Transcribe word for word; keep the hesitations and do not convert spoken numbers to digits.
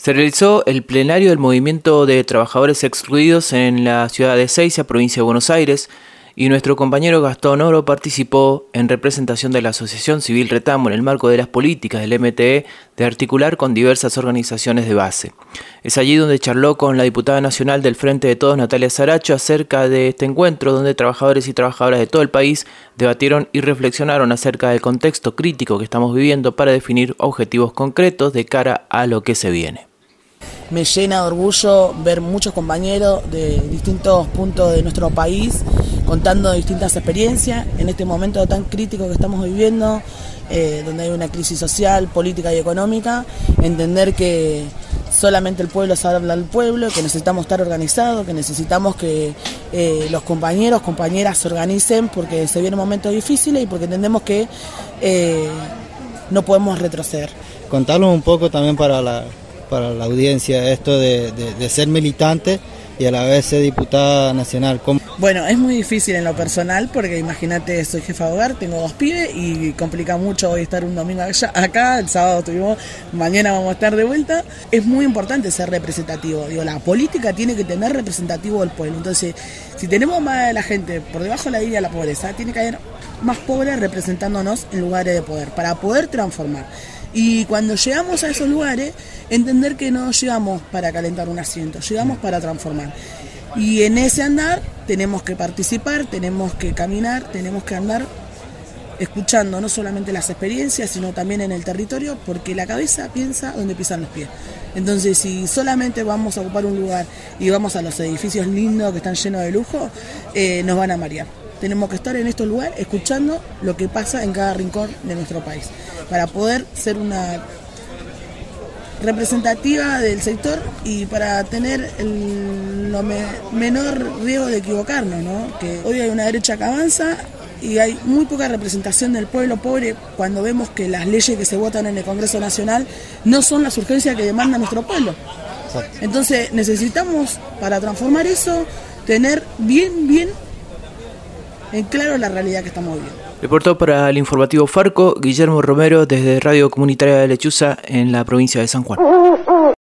Se realizó el plenario del Movimiento de Trabajadores Excluidos en la ciudad de Ezeiza, provincia de Buenos Aires, y nuestro compañero Gastón Oro participó en representación de la Asociación Civil Retamo en el marco de las políticas del M T E de articular con diversas organizaciones de base. Es allí donde charló con la diputada nacional del Frente de Todos, Natalia Saracho, acerca de este encuentro donde trabajadores y trabajadoras de todo el país debatieron y reflexionaron acerca del contexto crítico que estamos viviendo para definir objetivos concretos de cara a lo que se viene. Me llena de orgullo ver muchos compañeros de distintos puntos de nuestro país contando distintas experiencias en este momento tan crítico que estamos viviendo, eh, donde hay una crisis social, política y económica. Entender que solamente el pueblo sabe hablar al pueblo, que necesitamos estar organizados, que necesitamos que eh, los compañeros, compañeras se organicen porque se vienen momentos difíciles y porque entendemos que eh, no podemos retroceder. Contarles un poco también para la... para la audiencia esto de, de, de ser militante y a la vez ser diputada nacional. ¿Cómo? Bueno, es muy difícil en lo personal porque imagínate, soy jefa de hogar, tengo dos pibes y complica mucho hoy estar un domingo allá, acá, el sábado estuvimos, mañana vamos a estar de vuelta. Es muy importante ser representativo, digo, la política tiene que tener representativo del pueblo, entonces si tenemos más de la gente por debajo de la línea de la pobreza, tiene que haber más pobres representándonos en lugares de poder, para poder transformar. Y cuando llegamos a esos lugares, entender que no llegamos para calentar un asiento, llegamos para transformar. Y en ese andar tenemos que participar, tenemos que caminar, tenemos que andar escuchando no solamente las experiencias, sino también en el territorio, porque la cabeza piensa donde pisan los pies. Entonces, si solamente vamos a ocupar un lugar y vamos a los edificios lindos que están llenos de lujo, eh, nos van a marear. Tenemos que estar en estos lugares escuchando lo que pasa en cada rincón de nuestro país, para poder ser una representativa del sector y para tener el lo me, menor riesgo de equivocarnos, ¿no? Que hoy hay una derecha que avanza y hay muy poca representación del pueblo pobre cuando vemos que las leyes que se votan en el Congreso Nacional no son las urgencias que demanda nuestro pueblo. Exacto. Entonces necesitamos, para transformar eso, tener bien, bien en claro la realidad que estamos viviendo. Reportó para el informativo Farco Guillermo Romero desde Radio Comunitaria de Lechuza en la provincia de San Juan.